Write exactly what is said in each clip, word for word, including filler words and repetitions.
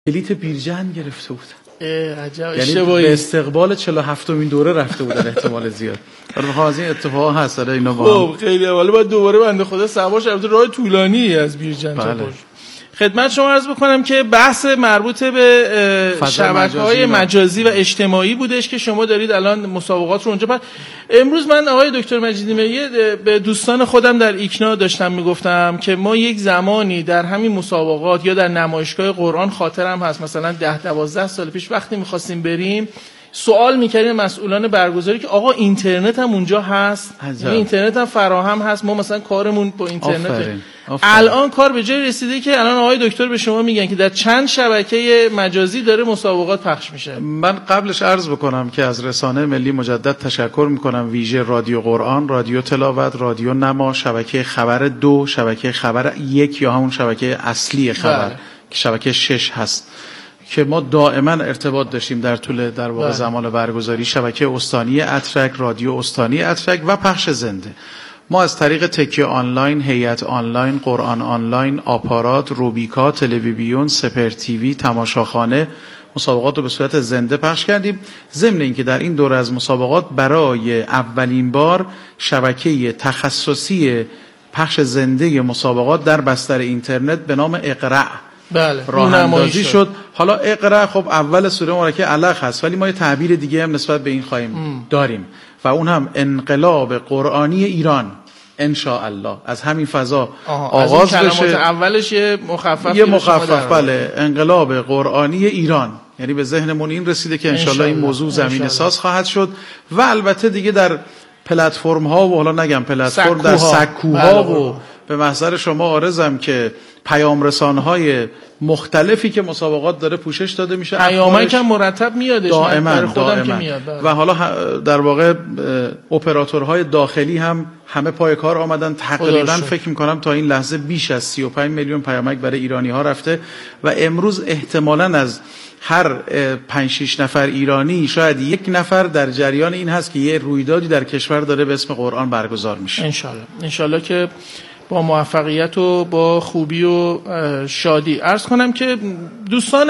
بلیت بیرجند گرفته بودن. عجب یعنی به استقبال چهل و هفتمین دوره رفته بودن احتمال زیاد. آره بخوام از این اتفاق هست داره اینا با خب خیلی اولی باید دوباره بنده خدا سوارش البته راه طولانی از بیرجند تا برج. خدمت شما عرض بکنم که بحث مربوط به شبکه‌های مجازی و اجتماعی بودش که شما دارید الان مسابقات رو اونجا پر. امروز من آقای دکتر مجیدی میه به دوستان خودم در ایکنا داشتم میگفتم که ما یک زمانی در همین مسابقات یا در نمایشگاه قرآن خاطرم هست مثلا ده دوازده سال پیش وقتی می‌خواستیم بریم سوال می‌کردیم مسئولان برگزاری که آقا اینترنت هم اونجا هست، یعنی اینترنت هم فراهم هست، ما مثلا کارمون با اینترنت. الان کار به جای رسیده که الان آقای دکتر به شما میگن که در چند شبکه مجازی داره مسابقات پخش میشه. من قبلش عرض بکنم که از رسانه ملی مجدد تشکر میکنم، ویژه رادیو قرآن، رادیو تلاوت، رادیو نما، شبکه خبر دو، شبکه خبر یک یا همون شبکه اصلی خبر بله. که شبکه شش هست که ما دائما ارتباط داشتیم در طول در واقع زمان برگزاری، شبکه استانی اترک، رادیو استانی اترک و پخش زنده. ما از طریق تکیه آنلاین، هیئت آنلاین، قرآن آنلاین، آپارات، روبیکا، تلویزیون، سپر تیوی، تماشاخانه مسابقات رو به صورت زنده پخش کردیم. ضمن اینکه در این دوره از مسابقات برای اولین بار شبکه تخصصی پخش زنده مسابقات در بستر اینترنت به نام اقرأ بله راه اندازی شد. حالا اقرأ خب اول سوره مبارکه علق هست ولی ما یه تعبیر دیگه هم نسبت به این خواهیم ام. داریم و اون هم انقلاب قرآنی ایران ان شاء الله. از همین فضا آغاز از بشه. اولش یه مخفف یه مخفف بله انقلاب قرآنی ایران، یعنی به ذهنمون این رسیده که ان شاء الله این موضوع زمینه ساز خواهد شد و البته دیگه در پلتفرم ها و حالا نگم پلتفرم در سکوها و به محضر شما عارضم که پیام رسانهای مختلفی که مسابقات داره پوشش داده میشه، پیامک هم مرتب میادش دائما خودم که میاد و حالا در واقع اپراتورهای داخلی هم همه پای کار آمدن. تقریبا فکر میکنم تا این لحظه بیش از سی و پنج میلیون پیامک برای ایرانی ها رفته و امروز احتمالاً از هر پنج شش نفر ایرانی شاید یک نفر در جریان این هست که یه رویدادی در کشور داره به اسم قرآن برگزار میشه. ان شاء الله ان شاء الله که با موفقیت و با خوبی و شادی. عرض کنم که دوستان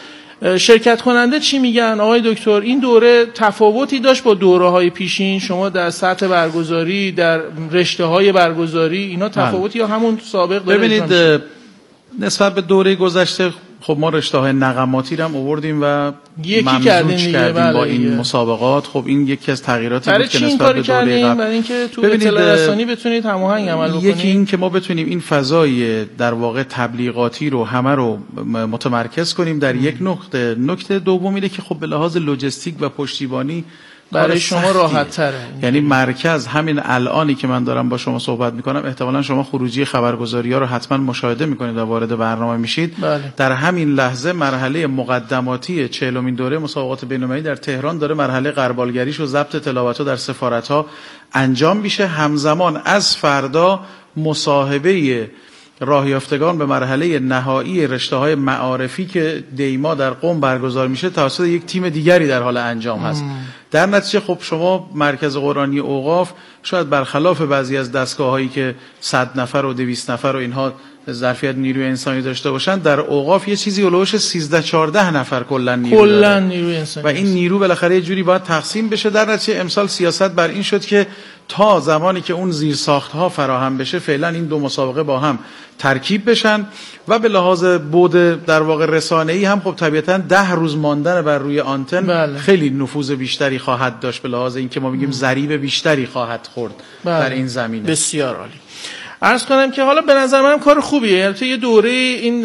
شرکت کننده چی میگن آقای دکتر؟ این دوره تفاوتی داشت با دوره‌های پیشین؟ شما در سطح برگزاری، در رشته‌های برگزاری اینا تفاوتی یا همون سابق داره؟ ببینید نسبت به دوره گذشته خب ما رشته‌های نقماتی رو هم آوردیم و یکی کردیم, کردیم با این مسابقات. خب این یکی از تغییراتی بود که نسبت به دوره قبل. برای اینکه تو اطلاع رسانی بتونید هماهنگ عمل بکنید. یکی این که ما بتونیم این فضای در واقع تبلیغاتی رو همه رو متمرکز کنیم در یک نقطه. نکته دوم اینه که خب به لحاظ لوجستیک و پشتیبانی برای شما راحت تره. یعنی مرکز همین الانی که من دارم با شما صحبت میکنم، احتمالا شما خروجی خبرگزاری ها رو حتما مشاهده میکنید و وارد برنامه میشید. بله. در همین لحظه مرحله مقدماتی چهلمین دوره مسابقات بین‌المللی در تهران داره مرحله غربالگریش و ضبط تلاوت‌ها در سفارت‌ها انجام میشه. همزمان از فردا مصاحبه راهیافتگان به مرحله نهایی رشته‌های معارفی که دیما در قم برگزار میشه توسط یک تیم دیگری در حال انجام هست. ام. در نتیجه خب شما مرکز قرآنی اوقاف شاید برخلاف بعضی از دستگاه‌هایی که صد نفر و دویست نفر و اینها ظرفیت نیروی انسانی داشته باشن، در اوقاف یه چیزی اولوش سیزده چهارده نفر کلا نیرو کلا نیروی انسانی و این نیرو بالاخره یه جوری باید تقسیم بشه. در نتیجه امسال سیاست بر این شد که تا زمانی که اون زیرساخت‌ها فراهم بشه فعلا این دو مسابقه با هم ترکیب بشن و به لحاظ بود در واقع رسانه‌ای هم خب طبیعتاً ده روز ماندن بر روی آنتن بله. خیلی نفوذ بیشتری خواهد داشت، به لحاظ اینکه ما میگیم ضریب بیشتری خواهد خورد بله. در این زمینه. بسیار عالی. عرض کنم که حالا به نظر منم کار خوبیه. البته یه دوره این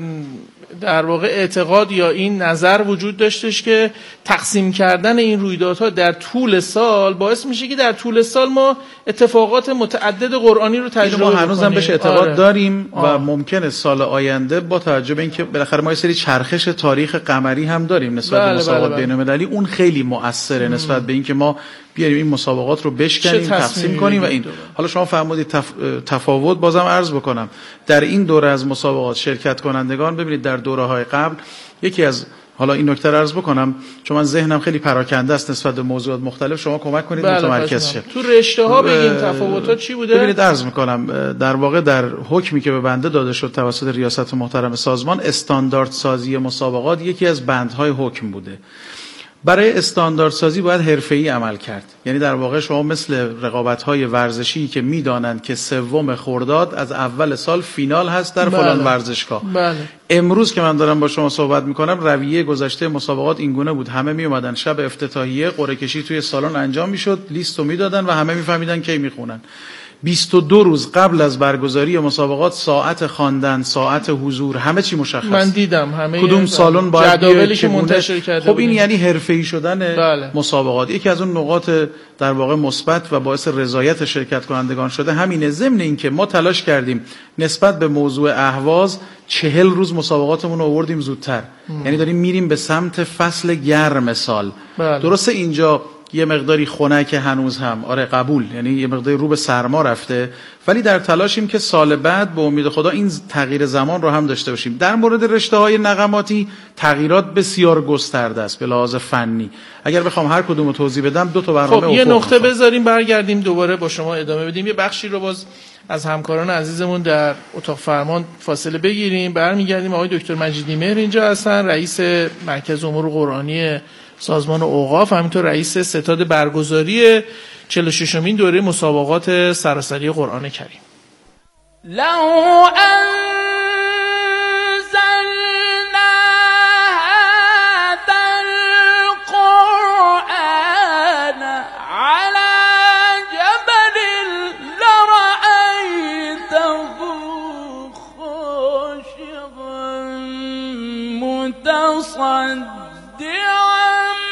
در واقع اعتقاد یا این نظر وجود داشتش که تقسیم کردن این رویدادها در طول سال باعث میشه که در طول سال ما اتفاقات متعدد قرآنی رو تجربه کنیم. ما هنوزم بهش اعتقاد آره. داریم آه. و ممکنه سال آینده با توجه به اینکه بالاخره ما یه سری چرخش تاریخ قمری هم داریم نسبت به مسابقات بین‌المللی، اون خیلی مؤثره م. نسبت به اینکه ما بیاریم این مسابقات رو بشکنیم، تقسیم کنیم و این دوره. حالا شما فرمودید تف... تفاوت بازم عرض بکنم در این دوره از مسابقات شرکت کنندگان ببینید در دوره‌های قبل یکی از حالا این نکته رو عرض بکنم چون من ذهنم خیلی پراکنده است نسبت به موضوعات مختلف، شما کمک کنید متمرکز شه. تو رشته ها بگین تفاوت‌ها چی بوده؟ ببینید عرض میکنم در واقع در حکمی که به بنده داده شد توسط ریاست محترم سازمان، استاندارد سازی مسابقات یکی از بندهای حکم بوده. برای استانداردسازی باید حرفه‌ای عمل کرد. یعنی در واقع شما مثل رقابت‌های ورزشی که می‌دانند که سوم خرداد از اول سال فینال هست در بله. فلان ورزشگاه. بله. امروز که من دارم با شما صحبت می‌کنم رویه گذشته مسابقات این گونه بود. همه می‌اومدن شب افتتاحیه قرعه کشی توی سالن انجام می‌شد، لیستو میدادن و همه می‌فهمیدن کی می‌خونن. بیست و دو روز قبل از برگزاری مسابقات ساعت خواندن، ساعت حضور، همه چی مشخص. من دیدم همه کدوم سالن باید جداولی که منتشر کرده. خب این یعنی حرفه‌ای شدن بله. مسابقات. یکی از اون نقاط در واقع مثبت و باعث رضایت شرکت کنندگان شده همینه. ضمن اینکه ما تلاش کردیم نسبت به موضوع اهواز چهل روز مسابقاتمون رو آوردیم زودتر. ام. یعنی داریم میریم به سمت فصل گرم سال. بله. درسته اینجا یه مقداری خنک هنوز هم، آره قبول، یعنی یه مقداری رو به سرما رفته، ولی در تلاشیم که سال بعد به امید خدا این تغییر زمان رو هم داشته باشیم. در مورد رشته‌های نغماتی تغییرات بسیار گسترده است به لحاظ فنی. اگر بخوام هر کدوم رو توضیح بدم دو تا برنامه خب یه نقطه میخوام. بذاریم برگردیم دوباره با شما ادامه بدیم. یه بخشی رو باز از همکاران عزیزمون در اتاق فرمان فاصله بگیریم، برمیگردیم. آقای دکتر مجیدی مهر اینجا هستن، رئیس مرکز امور قرآنی سازمان اوقاف، همینطور رئیس ستاد برگزاری چهل و ششمین دوره مسابقات سراسری قرآن کریم. لو انزلنا هذا القرآن على جبل لرأيته خاشعا متصدعا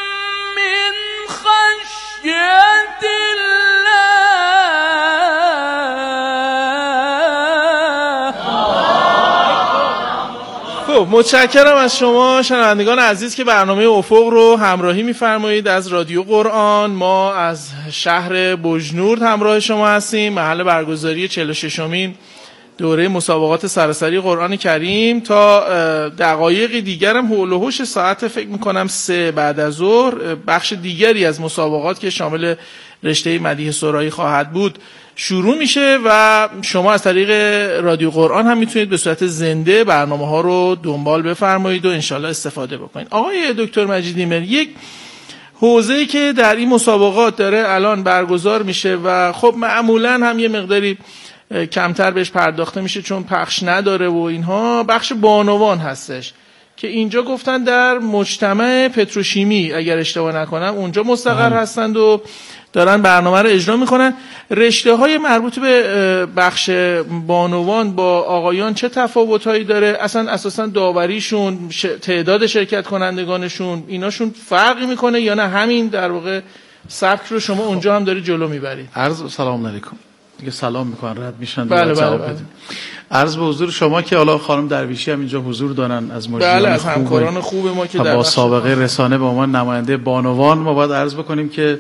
خب متشکرم از شما شنوندگان عزیز که برنامه افق رو همراهی می‌فرمایید از رادیو قرآن. ما از شهر بجنورد همراه شما هستیم، محل برگزاری چهل و ششمین دوره مسابقات سراسری قرآن کریم. تا دقایق دیگرم حول و حوش ساعت فکر میکنم سه بعد از ظهر بخش دیگری از مسابقات که شامل رشته مدیح سرایی خواهد بود شروع میشه و شما از طریق رادیو قرآن هم میتونید به صورت زنده برنامه ها رو دنبال بفرمایید و انشالله استفاده بکنید. آقای دکتر مجیدی مهر، یک حوزه‌ای که در این مسابقات داره الان برگزار میشه و خب معمولا هم یه مقداری کمتر بهش پرداخته میشه چون پخش نداره و اینها، بخش بانوان هستش که اینجا گفتن در مجتمع پتروشیمی اگر اشتباه نکنم اونجا مستقر هستند و دارن برنامه رو اجرا میکنن. رشته های مربوط به بخش بانوان با آقایان چه تفاوتایی داره؟ اصلا اساسا داوریشون، تعداد شرکت کنندگانشون، ایناشون فرقی میکنه یا نه همین در واقع سبک رو شما اونجا هم داری جلو میبرید؟ عرض سلام علیکم. دیگه سلام میکنن رد میشن. بله بله بله. عرض به حضور شما که حالا خانم درویشی هم اینجا حضور دارن از مجریان بله، از همکاران خوب ما که در با سابقه رسانه به عنوان نماینده بانوان. ما باید عرض بکنیم که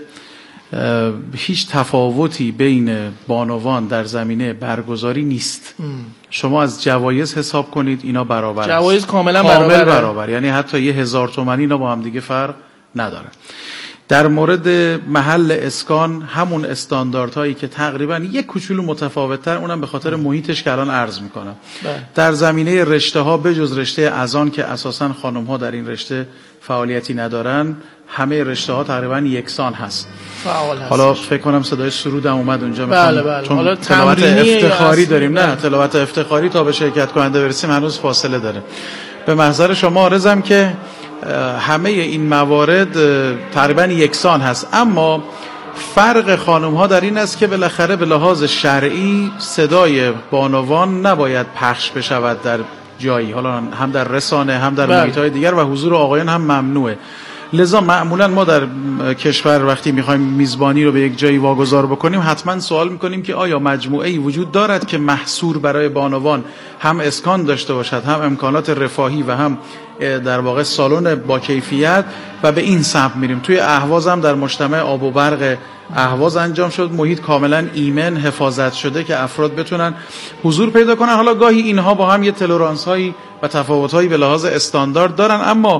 هیچ تفاوتی بین بانوان در زمینه برگزاری نیست. ام. شما از جوایز حساب کنید اینا برابر است. جوایز کاملا کامل برابر, برابر. یعنی حتی یه هزار تومانی اینا با هم دیگه فرق ندارن. در مورد محل اسکان همون استانداردهایی که تقریبا یک کوچولو متفاوت‌تر، اونم به خاطر محیطش که الان عرض میکنم. در زمینه رشته ها بجز رشته اذان که اساساً خانم ها در این رشته فعالیتی ندارن، همه رشته ها تقریبا یکسان هست. فعال هست. حالا فکر کنم صدای سرودم اومد اونجا. بله بله. چون حالا تلاوت افتخاری داریم. بله. نه تلاوت افتخاری تا به شرکت کننده برسیم هنوز فاصله داره. به محضر شما عرضم که همه این موارد تقریبا یکسان هست، اما فرق خانم ها در این است که بالاخره به لحاظ شرعی صدای بانوان نباید پخش بشود در جایی، حالا هم در رسانه هم در محیط های دیگر، و حضور آقایان هم ممنوعه. لذا معمولا ما در کشور وقتی میخوایم میزبانی رو به یک جایی واگذار بکنیم حتما سوال میکنیم که آیا مجموعه‌ای وجود دارد که محصور برای بانوان هم اسکان داشته باشد، هم امکانات رفاهی و هم در واقع سالن با کیفیت، و به این سمت میریم. توی اهواز هم در مجتمع آب و برق اهواز انجام شد، محیط کاملا ایمن حفاظت شده که افراد بتونن حضور پیدا کنن. حالا گاهی اینها با هم یه تلرانس هایی و تفاوت هایی به لحاظ استاندارد دارن، اما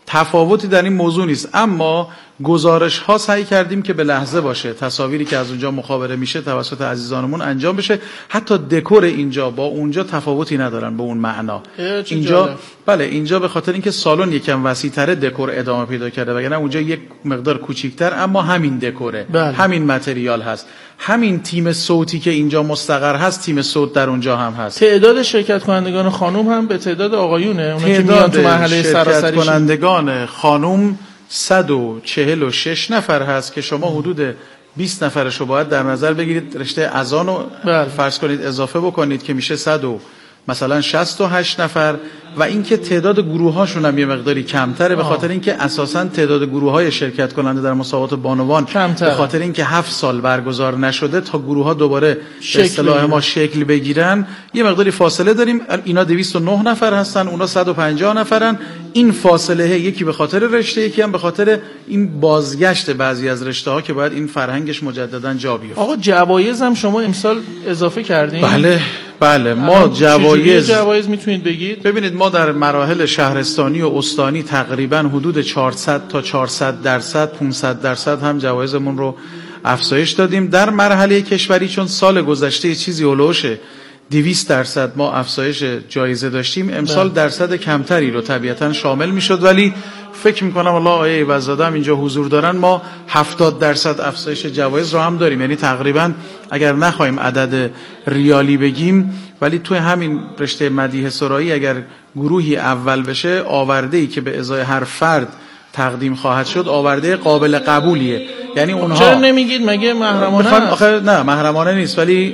تفاوتی در این موضوع نیست، اما گزارش ها سعی کردیم که به لحظه باشه، تصاویری که از اونجا مخابره میشه توسط عزیزانمون انجام بشه. حتی دکور اینجا با اونجا تفاوتی ندارن به اون معنا. اینجا جالب. بله اینجا به خاطر اینکه سالن یکم وسیع‌تره دکور ادامه پیدا کرده، وگرنه اونجا یک مقدار کوچیک‌تر اما همین دکوره. بله. همین متریال هست. همین تیم صوتی که اینجا مستقر هست، تیم صوت در اونجا هم هست. تعداد شرکت کنندگان خانم هم به تعداد آقایونه، اونا که میان تو مرحله سراسری. شرکت کنندگان خانم صد و چهل و شش نفر هست که شما حدود بیست نفرشو باید در نظر بگیرید. رشته اذانو فرض کنید اضافه بکنید که میشه صد و مثلا شصت و هشت نفر، و اینکه تعداد گروه‌هاشون هم یه مقداری کمتره به خاطر اینکه اساساً تعداد گروه‌های شرکت کننده در مسابقات بانوان کمتره. به خاطر اینکه هفت سال برگزار نشده تا گروه‌ها دوباره به اصطلاح ما شکل بگیرن یه مقداری فاصله داریم. اینا دویست و نه نفر هستن، اونا صد و پنجاه نفرن. این فاصله یکی به خاطر رشته، یکی هم به خاطر این بازگشت بعضی از رشته‌ها که باید این فرهنگش مجدداً جا بیفته. آقا جوایز هم شما امسال اضافه کردین؟ بله بله ما جوایز جوایز میتونید بگید؟ ببینید ما در مراحل شهرستانی و استانی تقریبا حدود چهارصد تا چهارصد درصد پانصد درصد هم جوایزمون رو افزایش دادیم. در مرحله کشوری چون سال گذشته چیزی هولوش دویست درصد ما افزایش جایزه داشتیم، امسال درصد کمتری رو طبیعتا شامل میشد، ولی فکر میکنم الله آیه عوض‌زاده هم اینجا حضور دارن، ما هفتاد درصد افزایش جوایز رو هم داریم. یعنی تقریبا اگر نخوایم عدد ریالی بگیم، ولی توی همین رشته مدیح سرایی اگر گروهی اول بشه، آورده‌ای که به ازای هر فرد تقدیم خواهد شد آورده قابل قبولیه. یعنی اونها چرا نمیگید مگه محرمانه است؟ آخه نه محرمانه نیست، ولی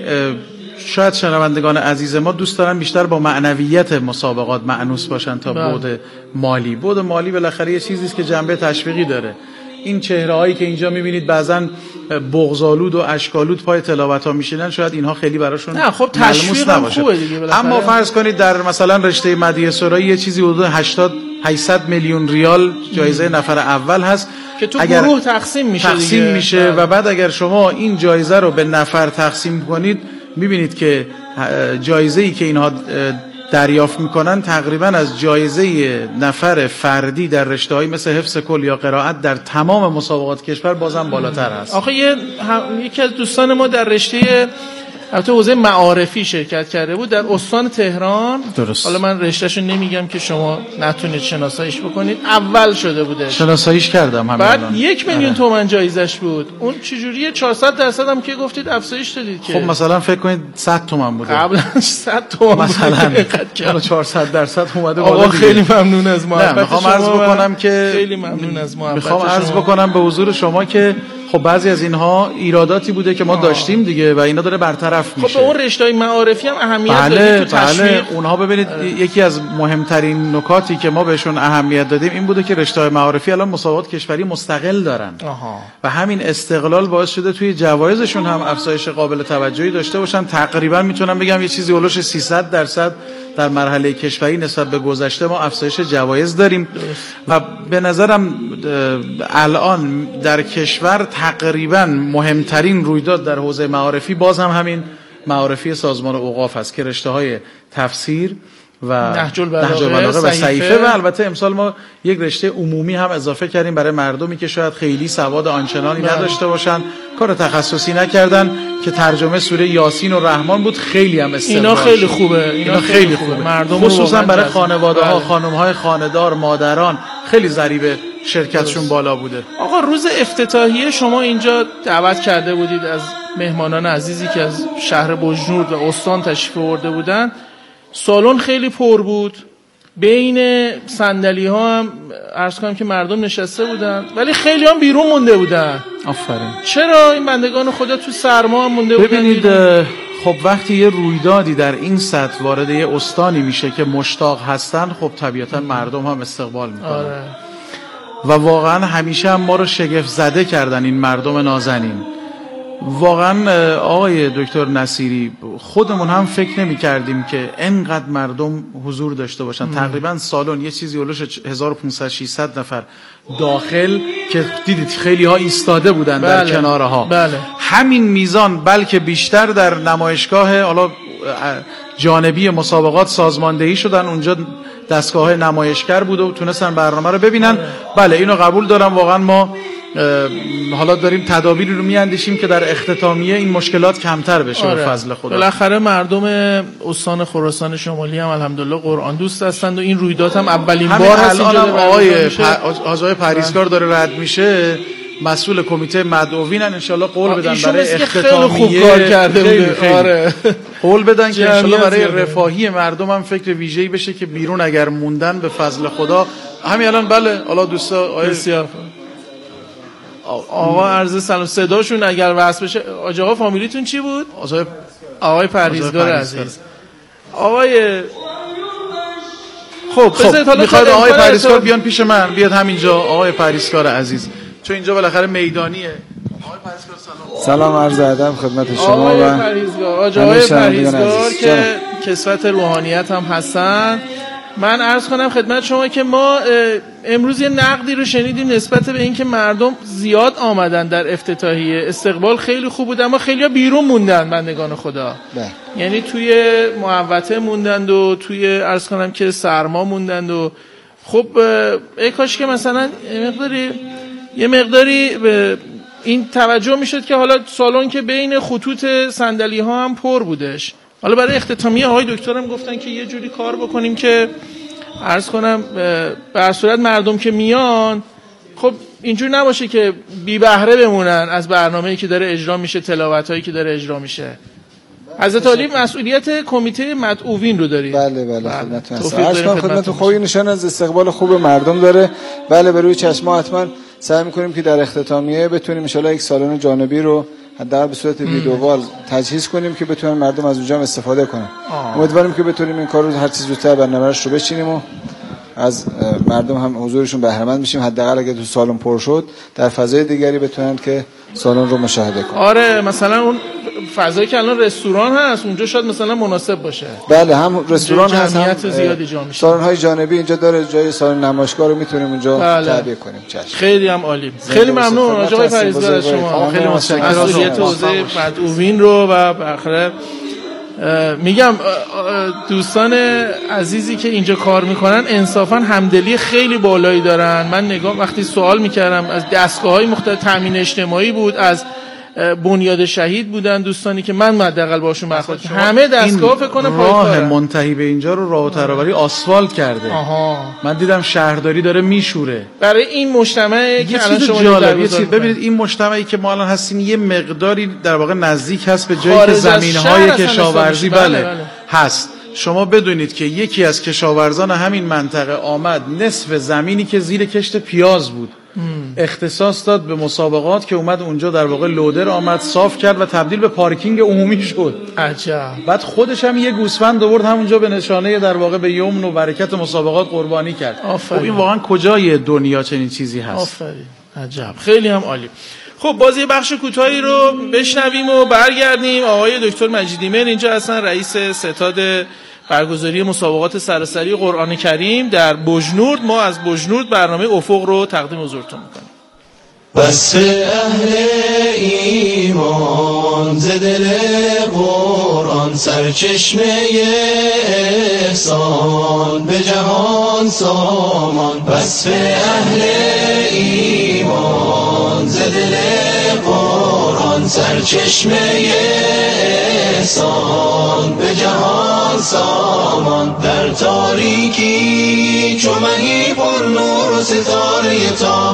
شاید شنوندگان عزیز ما دوست دارن بیشتر با معنویت مسابقات معنوس باشن تا بعد مالی. بعد مالی بالاخره یه چیزی است که جنبه تشویقی داره. این چهره‌هایی که اینجا می‌بینید بعضن بغض‌آلود و اشک‌آلود پای تلاوت‌ها میشینن، شاید اینها خیلی براشون نه خب تشویق هم خوبه دیگه بالاخره. اما فرض کنید در مثلا رشته مدیح سرایی یه چیزی حدود هشتاد هشتصد میلیون ریال جایزه نفر اول هست که تو گروه تقسیم میشه تقسیم دیگه. میشه و بعد اگر شما این جایزه رو به نفر تقسیم کنید می‌بینید که جایزه‌ای که اینها دریافت میکنن تقریبا از جایزه نفر فردی در رشته‌های مثل حفظ کل یا قرائت در تمام مسابقات کشور بازم بالاتر هست. آخه یه یکی از دوستان ما در رشته البته حوزه معارفی شرکت کرده بود در استان تهران. درست. حالا من رشتهشو نمیگم که شما نتونید شناساییش بکنید، اول شده بوده. شناساییش کردم همین بعد الان. یک میلیون تومان جایزش بود. اون چجوریه؟ چهارصد درصد هم که گفتید افزایش دادید که. خب مثلا فکر کنید صد تومان بوده. قبلش صد تومان مثلا حالا چهارصد درصد اومده بالا. آقا خیلی ممنون از محبت شما. میخوام عرض بکنم که خیلی ممنون از محبت میخوام عرض بکنم به حضور شما که خب بعضی از اینها ایراداتی بوده که ما آه. داشتیم دیگه و اینا داره برطرف میشه. خب به اون رشته‌های معارفی هم اهمیت بله دادید تو تشویق. بله اونها ببینید اه. یکی از مهمترین نکاتی که ما بهشون اهمیت دادیم این بوده که رشته‌های معارفی الان مسابقات کشوری مستقل دارن آها. و همین استقلال باعث شده توی جوایزشون هم افزایش قابل توجهی داشته باشن. تقریبا میتونم بگم یه چیزی اولش سیصد درصد در مرحله کشوری نسبت به گذشته ما افزایش جوایز داریم و به نظرم الان در کشور تقریبا مهمترین رویداد در حوزه معارفی باز هم همین معارفی سازمان اوقاف است که رشته‌های تفسیر و نهج البلاغه و صحیفه و البته امسال ما یک رشته عمومی هم اضافه کردیم برای مردمی که شاید خیلی سواد آنچنانی بله. نداشته باشن، کار تخصصی نکردن، که ترجمه سوره یاسین و رحمان بود. خیلی هم استقبال اینا خیلی خوبه اینا, اینا خیلی, خیلی خوبه, خوبه. مردم خصوصا برای خانواده‌ها بله. خانم‌های خانه‌دار، مادران خیلی ضریب شرکتشون بالا بوده. آقا روز افتتاحیه شما اینجا دعوت کرده بودید از مهمانان عزیزی که از شهر بجنورد و استان تشریف آورده بودن. سالن خیلی پر بود، بین صندلی ها هم عرض کنم که مردم نشسته بودن ولی خیلی هم بیرون مونده بودن. آفرین. چرا این بندگان خدا تو سرما هم مونده بودن؟ ببینید خب وقتی یه رویدادی در این سطح وارد یه استانی میشه که مشتاق هستن، خب طبیعتا مردم هم استقبال میکنن. آره. و واقعا همیشه هم ما رو شگفت زده کردن این مردم نازنین. واقعا آقای دکتر نصیری خودمون هم فکر نمی کردیم که انقدر مردم حضور داشته باشن. ام. تقریبا سالن یه چیزی اولش هزار و پانصد ششصد نفر داخل که دیدید خیلی ها ایستاده بودن بله. در کنارها. بله. همین میزان بلکه بیشتر در نمایشگاه حالا جانبی مسابقات سازماندهی شدن، اونجا دستگاه‌های نمایشگر بود و تونستن برنامه رو ببینن. بله اینو قبول دارم، واقعا ما حالا داریم تدابیری رو میاندیشیم که در اختتامیه این مشکلات کمتر بشه. آره. به فضل خدا. بالاخره مردم استان خراسان شمالی هم الحمدلله قرآن دوست هستند و این رویداد هم اولین بار هست اینجا. آقای آقای پریزگار داره رد میشه، مسئول کمیته مدعوینن، انشالله قول بدن برای اختتامیه. خیلی خوب کار کرده خیلی خیلی. آره. قول بدن که انشالله برای رفاهی مردم هم فکر ویژه‌ای بشه که بیرون اگر موندن به فضل خدا همین الان. بله حالا دوستا بسیار آقا عرض سلام، صداشون اگر وصل بشه. آج آقا فامیلیتون چی بود؟ آقای آقای پریزگار عزیز. آقای خب بذارید حالا میخواد آقای پریزگار بیان پیش من، بیاد همینجا آقای پریزگار عزیز، چون اینجا بالاخره میدانیه. آقای پریزگار سلام. سلام عرض ادب خدمت شما آقای و پریزگار. آج آقای پریزگار که کسوت روحانیت هم هستن. من عرض کنم خدمت شما که ما امروز یه نقدی رو شنیدیم نسبت به اینکه مردم زیاد آمدن در افتتاحیه، استقبال خیلی خوب بود اما خیلی‌ها بیرون موندن بندگان خدا. ده. یعنی توی محوطه موندند و توی عرض کنم که سرما موندند و خب ای کاش که مثلا مقداری یه مقداری به این توجه میشد که حالا سالن که بین خطوط صندلی ها هم پر بودش. حالا برای اختتامیه آقای دکترم گفتن که یه جوری کار بکنیم که عرض کنم به هر صورت مردم که میان خب اینجور نباشه که بی بهره بمونن از برنامه‌ای که داره اجرا میشه، تلاوتایی که داره اجرا میشه. حضرت عالی مسئولیت کمیته مدعوین رو دارید. بله بله خدمتتون هستم. عرض کنم خدمتتون خوبی نشان از استقبال خوب مردم داره. بله به روی چشما حتما سعی می‌کنیم که در اختتامیه بتونیم ان شاءالله یک سالن جانبی رو حداقل به صورت ویدیووال تجهیز کنیم که بتونن مردم از اونجا استفاده کنن. امیدواریم که بتونیم این کار رو هر چیز زودتر برنامه‌اش رو بچینیم و از مردم هم حضورشون بهره مند بشیم. حداقل اگه تو سالن پر شد در فضای دیگری بتونن که سالن رو مشاهده کنن. آره مثلا اون فضایی که الان رستوران هست اونجا شاید مثلا مناسب باشه. بله هم رستوران هست، جمعیت زیادی جا میشه. سالن‌های جانبی اینجا داره، جای سالن نمایشگاه رو میتونیم اونجا بله. تعبیه کنیم. چشم. خیلی هم عالی. خیلی ممنون آقای پریزگار از شما. خیلی متشکرم. مسئولیت حوزه مدعوین رو و بالاخره میگم دوستان عزیزی که اینجا کار میکنن انصافا همدلی خیلی بالایی دارن. من نگاه وقتی سوال میکردم از دستگاه‌های مختلف، تامین اجتماعی بود، از بنیاد شهید بودن دوستانی که من حداقل باشون برخورد کردم، همه دستگاه فکر کنم راه منتهی به اینجا رو راه و ترابری آسفالت کرده. آها. من دیدم شهرداری داره میشوره برای این مجتمعی که الان شما جالب ببینید این مجتمعی که ما الان هستیم یه مقداری در واقع نزدیک هست به جایی که زمین‌های کشاورزی بله, بله, بله هست. شما بدونید که یکی از کشاورزان همین منطقه آمد نصف زمینی که زیر کشت پیاز بود اختصاص داد به مسابقات که اومد اونجا در واقع لودر آمد صاف کرد و تبدیل به پارکینگ عمومی شد. عجب. بعد خودش هم یه گوسفند آورد همونجا به نشانه در واقع به یمن و برکت مسابقات قربانی کرد. آفرین. خب این واقعا کجای دنیا چنین چیزی هست؟ آفرین. عجب. خیلی هم عالی. خب باز یه بخش کوتاهی رو بشنویم و برگردیم. آقای دکتر مجیدیمهر اینجا هستن، رئیس ستاد برگزاری مسابقات سراسری قرآن کریم در بجنورد. ما از بجنورد برنامه افق رو تقدیم حضورتون میکنیم. بس اهل ایمان ز دل قرآن سرچشمه احسان به جهان سامان. بس اهل ایمان ز دل قرآن سرچشمه احسان به جهان سامان. در تاریکی چو مهی پر نور و ستاره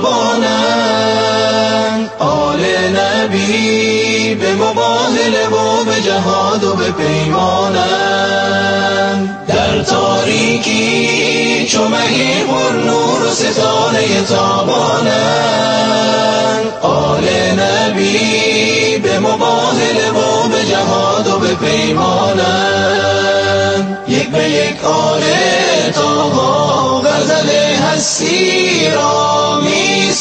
تابانند، آل نبی به مباهله و به جهاد و به پیمانند. در تاریکی چو مهی پر نور و ستاره تابانند، آل نبی به مباهله و به جهاد و به پیمانند. یک به یک آل طاها غزل هستی را می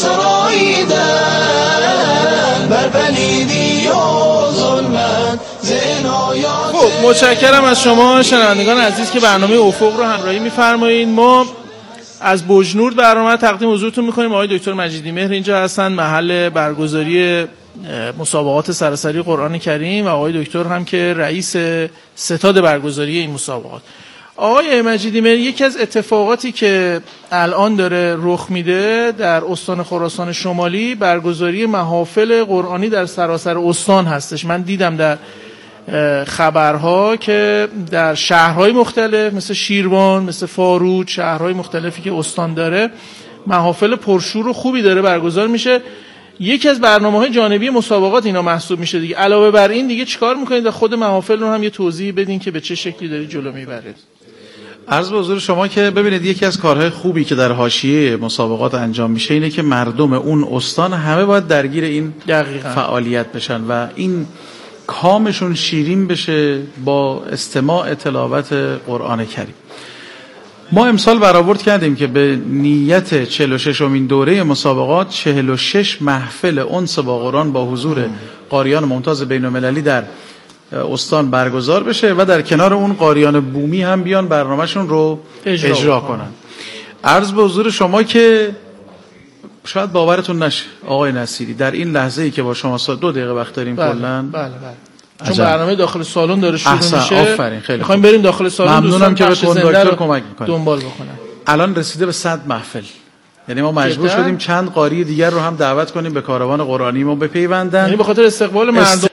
سراییدن، بر پلیدی و ظلمت زنایات. خب متشکرم از شما شنوندگان عزیز که برنامه افق رو همراهی می‌فرمایید. ما از بجنورد برنامه تقدیم حضورتون می‌کنیم. آقای دکتر مجیدیمهر اینجا هستن، محل برگزاری مسابقات سراسری قرآن کریم و آقای دکتر هم که رئیس ستاد برگزاری این مسابقات. آقای مجیدی مهر، یکی از اتفاقاتی که الان داره رخ میده در استان خراسان شمالی برگزاری محافل قرآنی در سراسر استان هستش. من دیدم در خبرها که در شهرهای مختلف مثل شیروان، مثل فاروج، شهرهای مختلفی که استان داره محافل پرشور و خوبی داره برگزار میشه. یکی از برنامه‌های جانبی مسابقات اینا محسوب میشه دیگه. علاوه بر این دیگه چیکار میکنید و خود محافل رو هم یه توضیح بدین که به چه شکلی داری جلو میبرید؟ عرض به حضور شما که ببینید یکی از کارهای خوبی که در حاشیه مسابقات انجام میشه اینه که مردم اون استان همه باید درگیر این دقیقاً فعالیت بشن و این کامشون شیرین بشه با استماع تلاوت قرآن کریم. ما امسال برآورد کردیم که به نیت چهل و ششمین دوره مسابقات چهل و شش محفل انس با قرآن با حضور قاریان ممتاز بین‌المللی در استان برگزار بشه و در کنار اون قاریان بومی هم بیان برنامهشون رو اجرا, اجرا کنن. عرض به حضور شما که شاید باورتون نشه آقای نصیری، در این لحظه ای که با شما دو دقیقه وقت داریم بله، کلا بله بله چون برنامه داخل سالن داره شروع میشه. آفرین، خیلی میخوایم بریم داخل سالن. ممنونم که به کنداکتور کمک میکنید دنبال بکنن. الان رسیده به صد محفل، یعنی ما مجبور شدیم چند قاری دیگر رو هم دعوت کنیم به کاروان قرآنی ما بپیوندن، یعنی به خاطر استقبال مردم.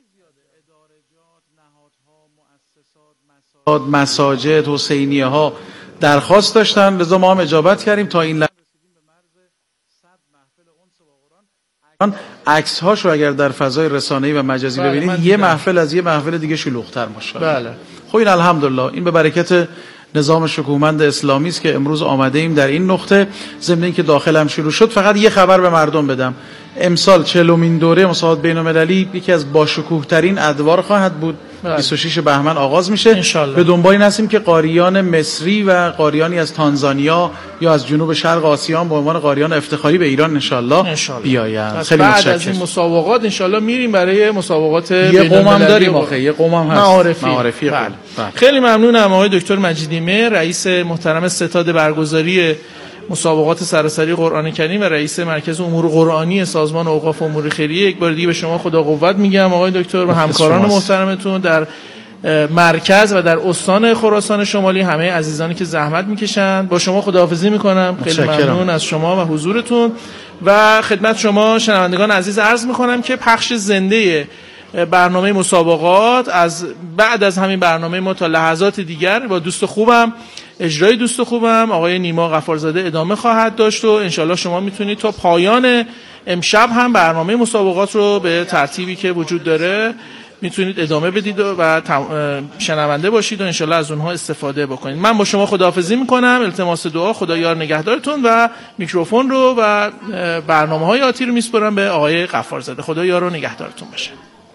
مساجد، حسینیه ها درخواست داشتن، لذا ما هم اجابت کردیم. تا این لحظه به مرز صد محفل انس با قرآن. عکس هاشو اگر در فضای رسانه‌ای و مجازی بله ببینید یه محفل از یه محفل دیگه شلوغ‌تر ماشاءالله. بله. خب این الحمدلله این به برکت نظام شکوهمند اسلامی است که امروز آمده ایم در این نقطه. ضمن اینکه داخل هم شروع شد، فقط یه خبر به مردم بدم. امسال چهلمین دوره مسابقات بین‌المللی یکی از باشکوه‌ترین ادوار خواهد بود. بیست و شش بهمن آغاز میشه. به دنبال این هستیم که قاریان مصری و قاریانی از تانزانیا یا از جنوب شرق آسیا به عنوان قاریان افتخاری به ایران انشالله بیایند. خیلی بعد متشکرم. از این مسابقات انشالله میریم برای مسابقات یه قوم هم داریم آخه، یه قوم هم هست معارفی, معارفی. بله. بله. خیلی ممنونم آقای دکتر مجیدی مهر، رئیس محترم ستاد برگزاری مسابقات سراسری قرآن کریم و رئیس مرکز امور قرآنی سازمان اوقاف امور خیریه. یک بار دیگه به شما خدا قوت میگم آقای دکتر و همکاران محترمتون در مرکز و در استان خراسان شمالی، همه عزیزانی که زحمت میکشن. با شما خداحافظی میکنم. خیلی ممنون از شما و حضورتون و خدمت شما شنوندگان عزیز عرض میکنم که پخش زنده برنامه مسابقات از بعد از همین برنامه ما تا لحظات دیگر با دوست خوبم، اجرای دوست خوبم آقای نیما غفارزاده ادامه خواهد داشت و انشالله شما میتونید تا پایان امشب هم برنامه مسابقات رو به ترتیبی که وجود داره میتونید ادامه بدید و شنونده باشید و انشالله از اونها استفاده بکنید. من با شما خداحافظی میکنم. التماس دعا، خدا یار نگهدارتون و میکروفون رو و برنامه‌های آتی رو میسپارم به آقای غفارزاده. خدا یار و نگهدارتون باشه.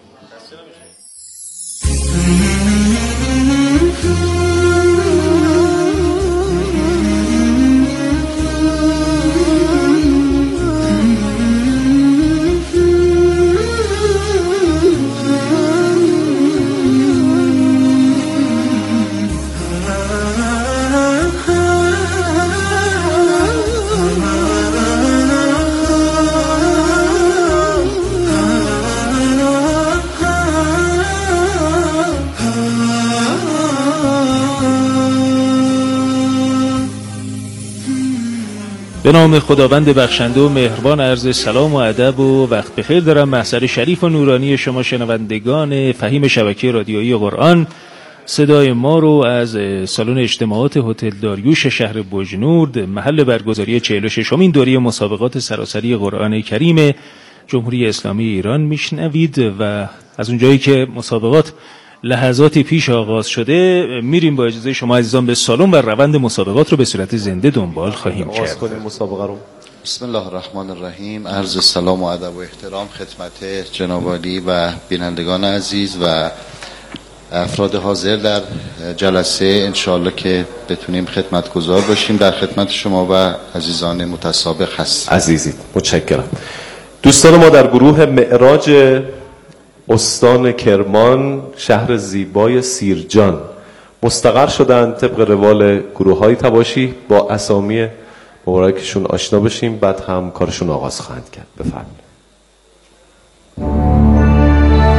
به نام خداوند بخشنده و مهربان، عرض سلام و ادب و وقت بخیر دارم. محضر شریف و نورانی شما شنوندگان فهیم شبکه رادیویی قرآن. صدای ما رو از سالن اجتماعات هتل داریوش شهر بوجنورد، محل برگزاری چهل و ششمین دوره مسابقات سراسری قرآن کریم جمهوری اسلامی ایران میشنوید و از اونجایی که مسابقات لحظاتی پیش آغاز شده میریم با اجازه شما عزیزان به سالن و روند مسابقات رو به صورت زنده دنبال خواهیم کرد. آغاز کنیم مسابقه رو. بسم الله الرحمن الرحیم. عرض سلام و ادب و احترام خدمت جناب عالی و بینندگان عزیز و افراد حاضر در جلسه. انشاءالله که بتونیم خدمتگزار باشیم در خدمت شما و عزیزان متسابق هستیم. عزیزی متشکرم. دوستان ما در گروه معراج استان کرمان شهر زیبای سیرجان مستقر شدن. طبق روال گروه های تباشی با اسامی مبارکشون آشنا بشیم، بعد هم کارشون آغاز خواهند کرد. بفرمایید.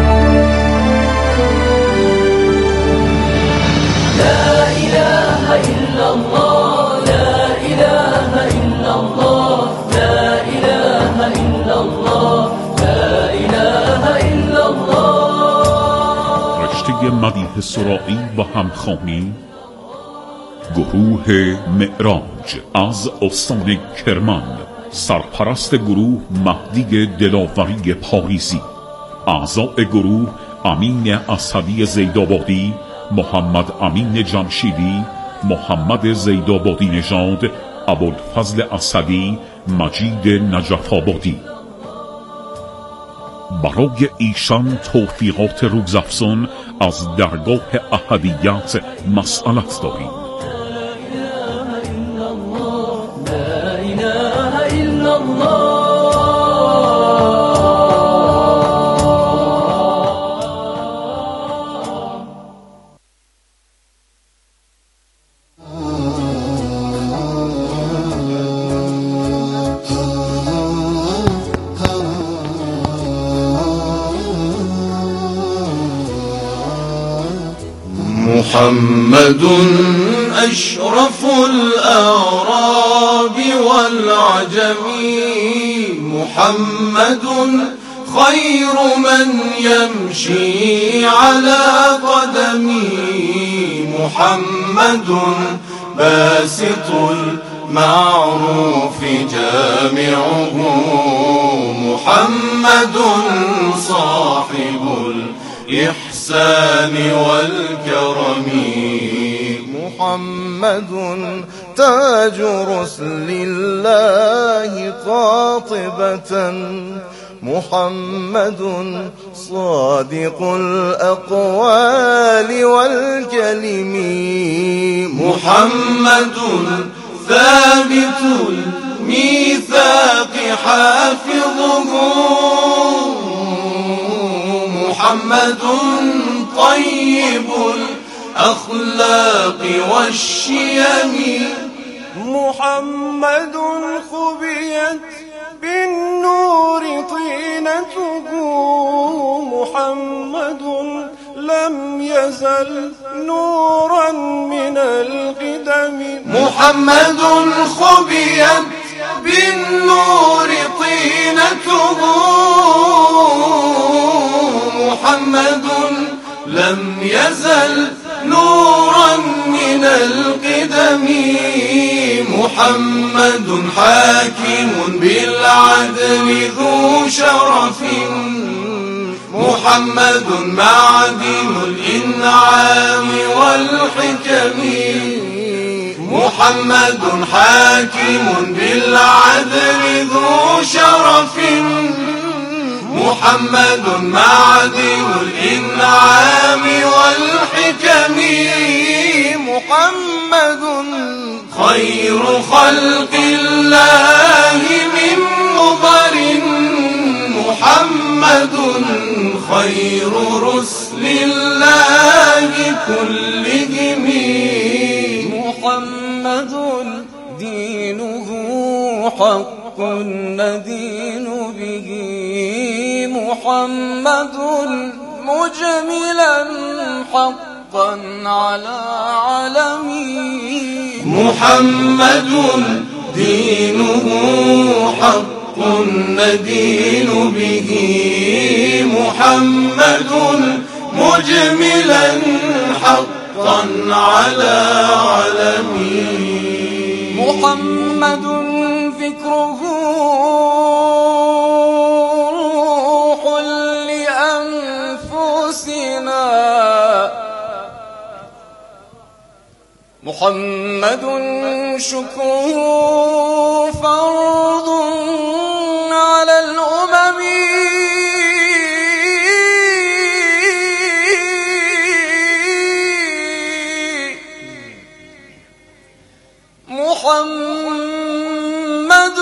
لا إله برای مدیح سرائی و همخوانی گروه معراج از استان کرمان، سرپرست گروه مهدی دلاوری پاریزی، اعضای گروه امین اسدی زیدآبادی، محمد امین جمشیدی، محمد زیدآبادی نژاد، ابوالفضل اسدی، مجید نجف آبادی. برای ایشان توفیقات روزافزون از درگاه احدیت مسئلت داریم. محمد أشرف الأعراب والعجم، محمد خير من يمشي على قدمي، محمد باسط المعروف جامعه، محمد صاحب الإحسان والكرم، محمد تاج رسل الله قاطبة، محمد صادق الأقوال والكلم، محمد ثابت الميثاق حافظه، محمد طيب الأخلاق والشيم، محمد خبيت بالنور طينته، محمد لم يزل نورا من القدم، محمد خبيت بالنور طينته، محمد لم يزل نورا من القدم، محمد حاكم بالعدل ذو شرف، محمد معدن الإنعام والحكم، محمد حاكم بالعدل ذو شرف، محمد معدن الإنعام والحكم، محمد خير خلق الله من مضر، محمد خير رسل الله كلهم، محمد دينه حق ندين به، محمد مجملا حقا على علمي، محمد دينه حق ندين به، محمد مجملا حقا على علمي، محمد ذكره روح لأنفسنا، محمد شكره فرض على الأمم، محمد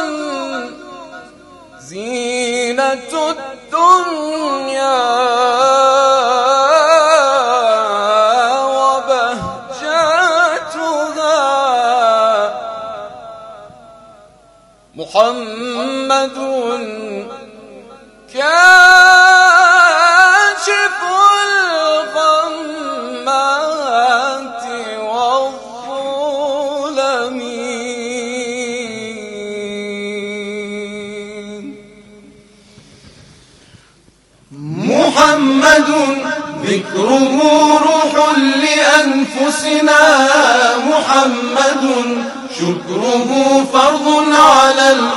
زينة الدنيا وبهجتها، محمد كاشف الغمات والظلم، محمد ذكره روح لأنفسنا محمد شكره فرض على